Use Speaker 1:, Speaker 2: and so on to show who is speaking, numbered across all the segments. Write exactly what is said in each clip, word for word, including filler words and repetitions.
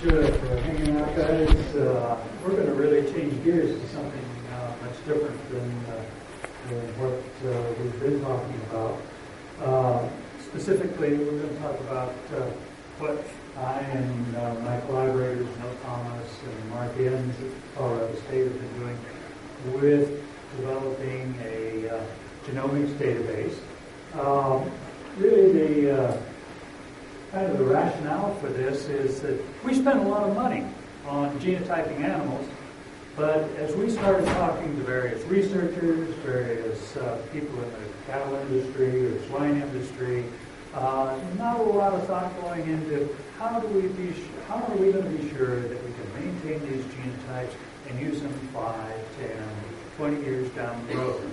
Speaker 1: uh, for hanging out, guys. Uh, we're going to really change gears to something uh, much different than, uh, than what uh, we've been talking about. Uh, specifically, we're going to talk about uh, what I and uh, my collaborators, Mel Thomas and Mark Enns at Colorado State, have been doing with developing a uh, genomics database. Um, really, the uh, kind of the rationale for this is that we spend a lot of money on genotyping animals, but as we started talking to various researchers, various uh, people in the cattle industry or swine industry, uh, not a lot of thought going into how do we be, how are we going to be sure that we can maintain these genotypes and use them five, ten, twenty years down the road.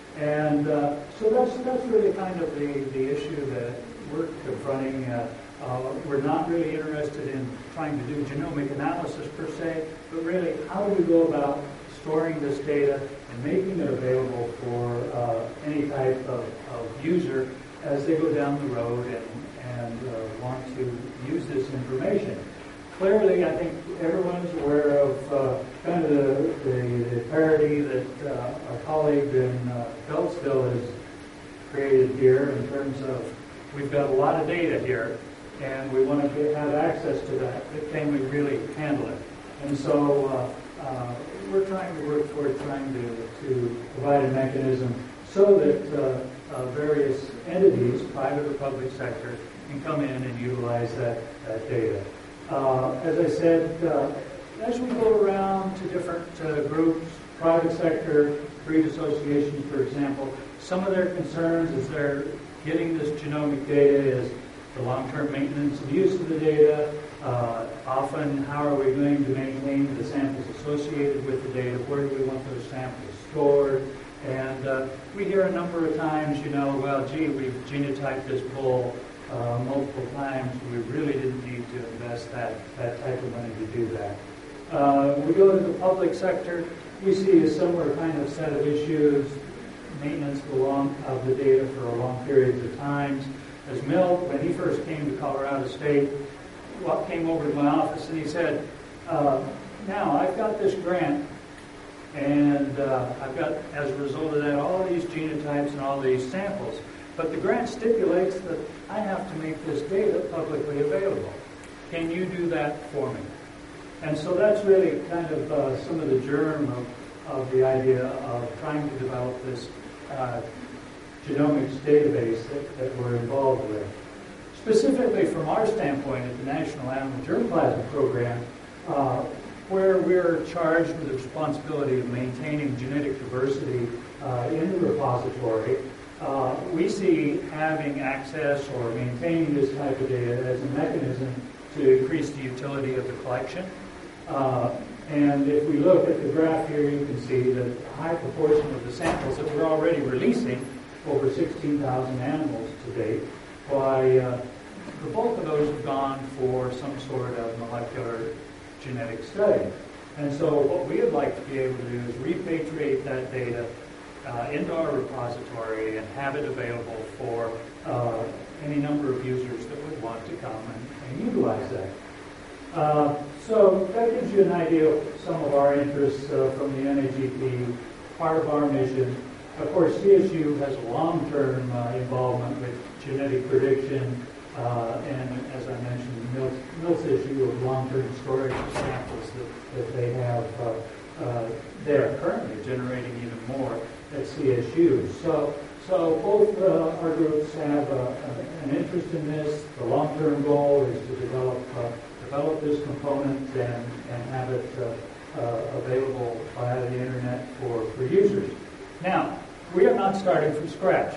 Speaker 1: And uh, so that's that's really kind of the, the issue that we're confronting. Uh, uh, we're not really interested in trying to do genomic analysis per se, but really how do we go about storing this data and making it available for uh, any type of, of user as they go down the road and, and uh, want to use this information. Clearly, I think everyone is aware of uh, kind of the, the, the parity that uh, our colleague in uh, Beltsville has created here in terms of we've got a lot of data here, and we want to have access to that, but can we really handle it? And so uh, uh, we're trying to work toward trying to, to provide a mechanism so that uh, uh, various entities, private or public sector, can come in and utilize that, that data. Uh, as I said, uh, as we go around to different uh, groups, private sector, breed associations, for example, some of their concerns as they're getting this genomic data is the long-term maintenance and use of the data. Uh, often, how are we going to maintain the samples associated with the data? Where do we want those samples stored? And uh, we hear a number of times, you know, well, gee, we've genotyped this bull Uh, multiple times. We really didn't need to invest that, that type of money to do that. Uh, we go to the public sector, we see a similar kind of set of issues, maintenance of the, long, of the data for long periods of times. As Mel, when he first came to Colorado State, well, came over to my office and he said, uh, now I've got this grant and uh, I've got, as a result of that, all these genotypes and all these samples. But the grant stipulates that I have to make this data publicly available. Can you do that for me? And so that's really kind of uh, some of the germ of, of the idea of trying to develop this uh, genomics database that, that we're involved with. Specifically from our standpoint at the National Animal Germplasm Program, uh, where we're charged with the responsibility of maintaining genetic diversity uh, in the repository, Uh, we see having access or maintaining this type of data as a mechanism to increase the utility of the collection. Uh, and if we look at the graph here, you can see that a high proportion of the samples that we're already releasing, over sixteen thousand animals to date, why uh, the bulk of those have gone for some sort of molecular genetic study. And so what we would like to be able to do is repatriate that data Uh, into our repository and have it available for uh, any number of users that would want to come and, and utilize that. Uh, so that gives you an idea of some of our interests uh, from the N A G P, part of our mission. Of course, C S U has a long-term uh, involvement with genetic prediction uh, and, as I mentioned, the Mills issue of long-term storage of samples that, that they have. Uh, uh, they are currently generating even more at C S U. So, so both uh, our groups have uh, an interest in this. The long-term goal is to develop uh, develop this component and, and have it uh, uh, available via the internet for, for users. Now, we are not starting from scratch.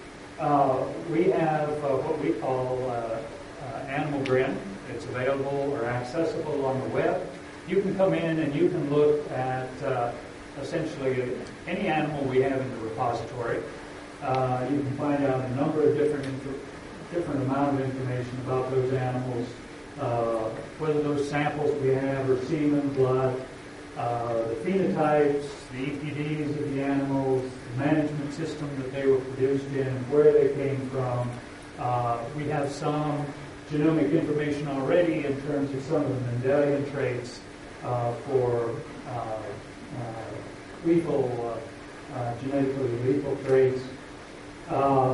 Speaker 1: Uh, we have uh, what we call uh, uh, Animal Grin. It's available or accessible on the web. You can come in and you can look at uh, essentially any animal we have in the repository. Uh, you can find out a number of different different amount of information about those animals, uh, whether those samples we have are semen, blood, uh, the phenotypes, the E P Ds of the animals, the management system that they were produced in, where they came from. Uh, we have some genomic information already in terms of some of the Mendelian traits uh, for uh, uh, lethal, uh, uh, genetically lethal traits. Uh,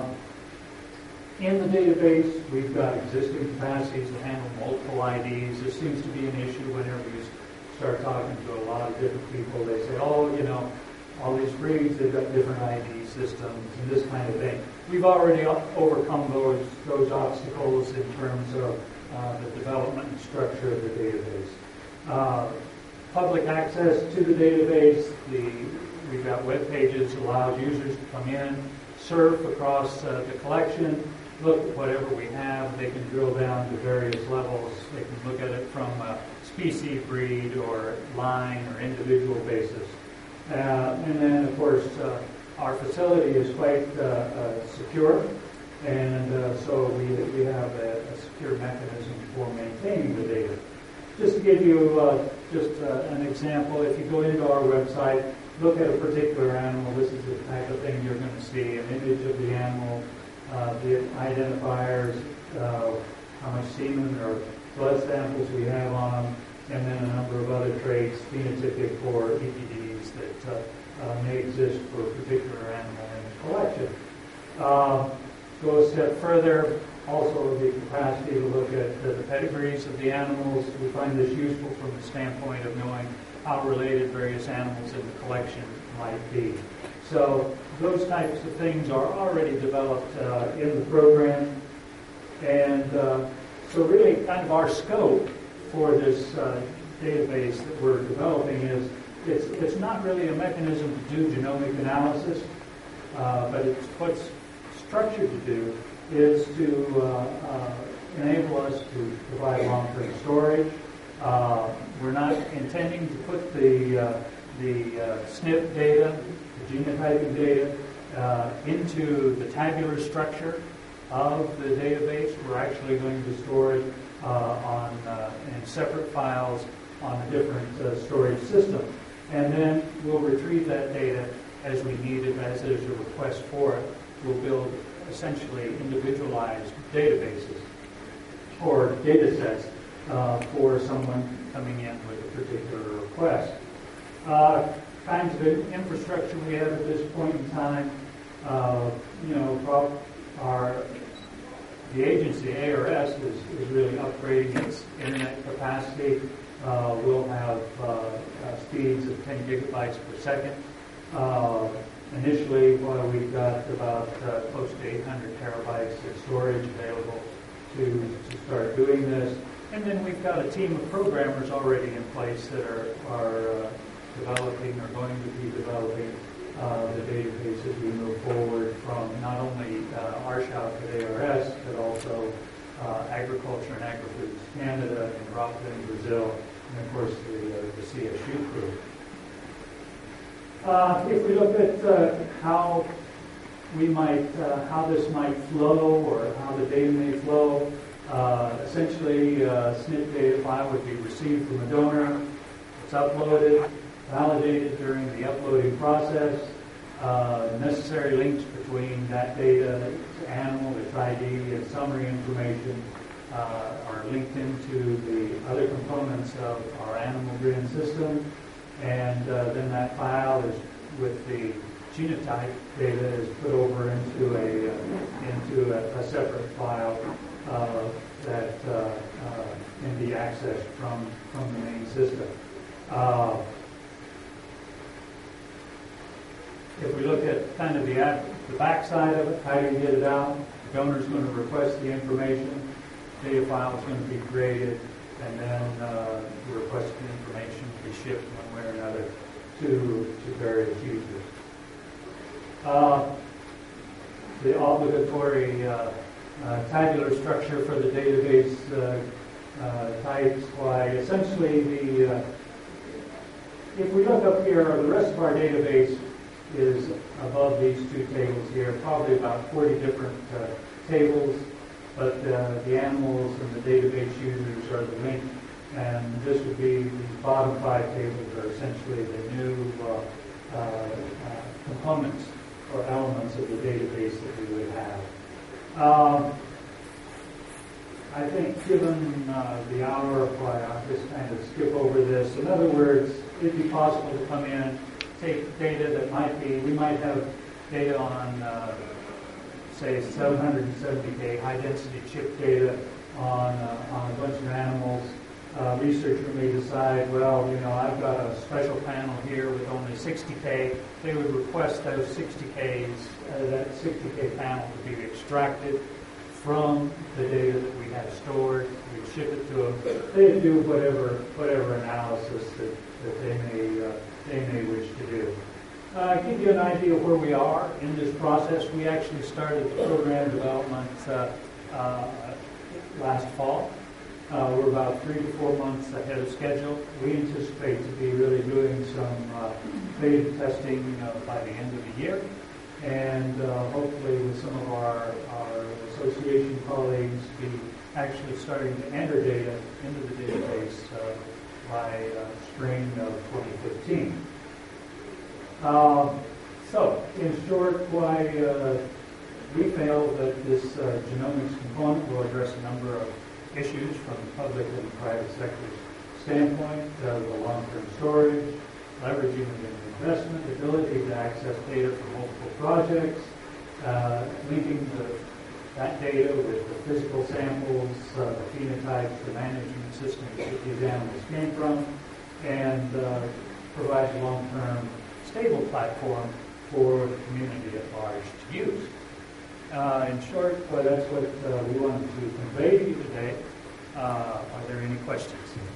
Speaker 1: in the database, we've got existing capacities to handle multiple I Ds. This seems to be an issue whenever you start talking to a lot of different people. They say, oh, you know, all these breeds, they've got different I D systems and this kind of thing. We've already overcome those, those obstacles in terms of uh, the development and structure of the database. Uh, public access to the database, the, we've got web pages that allows users to come in, surf across uh, the collection, look at whatever we have. They can drill down to various levels. They can look at it from a species, breed, or line, or individual basis. Uh, and then, of course, uh, our facility is quite uh, uh, secure, and uh, so we, we have a, a secure mechanism for maintaining the data. Just to give you uh, just uh, an example, if you go into our website, look at a particular animal, this is the type of thing you're going to see, an image of the animal, uh, the identifiers, uh, how much semen or blood samples we have on them, and then a number of other traits, phenotypic or E P Ds that uh, uh, may exist for a particular animal in the collection. Uh, go a step further, also the capacity to look at uh, the pedigrees of the animals. We find this useful from the standpoint of knowing how related various animals in the collection might be. So those types of things are already developed uh, in the program. And uh, so really kind of our scope for this uh, database that we're developing is it's, it's not really a mechanism to do genomic analysis, uh, but it's what's structured to do is to uh, uh, enable us to provide long-term storage. Uh, we're not intending to put the uh, the uh, S N P data, the genotyping data, uh, into the tabular structure of the database. We're actually going to store it uh, on uh, in separate files on a different uh, storage system, and then we'll retrieve that data as we need it, as there's a request for it. We'll build essentially individualized databases or data sets uh, for someone coming in with a particular request. Uh, kinds of infrastructure we have at this point in time, uh, you know, our the agency, A R S, is, is really upgrading its internet capacity. Uh, we'll have uh, uh, speeds of ten gigabytes per second. Uh, Initially, well, we've got about uh, close to eight hundred terabytes of storage available to, to start doing this. And then we've got a team of programmers already in place that are, are uh, developing or going to be developing uh, the database as we move forward from not only uh, R S H A P at A R S, but also uh, Agriculture and Agri-Foods Canada and Rockland, Brazil, and of course the, uh, the C S U crew. Uh, if we look at uh, how we might, uh, how this might flow, or how the data may flow, uh, essentially a S N P data file would be received from a donor. It's uploaded, validated during the uploading process. Uh, necessary links between that data, its animal, its I D, and summary information uh, are linked into the other components of our animal grid system. And uh, then that file is, with the genotype data, is put over into a uh, into a, a separate file uh, that uh, uh, can be accessed from from the main system. Uh, if we look at kind of the the backside of it, how do you get it out? The donor is going to request the information. Data file is going to be created, and then uh, the requested information will be shipped one way or another to, to various users. Uh, the obligatory uh, uh, tabular structure for the database uh, uh, types, why essentially the, uh, if we look up here, the rest of our database is above these two tables here, probably about forty different uh, tables. But uh, the animals and the database users are the link, and this would be the bottom five tables are essentially the new uh, uh, uh, components or elements of the database that we would have. Um, I think given uh, the hour, why I'll just kind of skip over this. In other words, it'd be possible to come in, take data that might be, we might have data on, uh, say, seven hundred seventy K high-density chip data on, uh, on a bunch of animals. Uh, researcher may decide, well, you know, I've got a special panel here with only sixty K. They would request those sixty Ks, uh, that sixty K panel to be extracted from the data that we have stored. We ship it to them. They do whatever whatever analysis that, that they may uh, they may wish to do. Uh, give you an idea of where we are in this process. We actually started the program development uh, uh, last fall. Uh, we're about three to four months ahead of schedule. We anticipate to be really doing some uh, beta testing uh, by the end of the year, and uh, hopefully with some of our, our association colleagues be actually starting to enter data into the database uh, by uh, spring of twenty fifteen. Um, so, in short, why uh, we feel that this uh, genomics component will address a number of issues from the public and private sector's standpoint, uh, the long-term storage, leveraging the investment, ability to access data from multiple projects, uh, linking the, that data with the physical samples, uh, the phenotypes, the management systems that these animals came from, and uh, provides a long-term stable platform for the community at large to use. Uh, in short, uh, that's what uh, we wanted to convey to you today. Uh, are there any questions?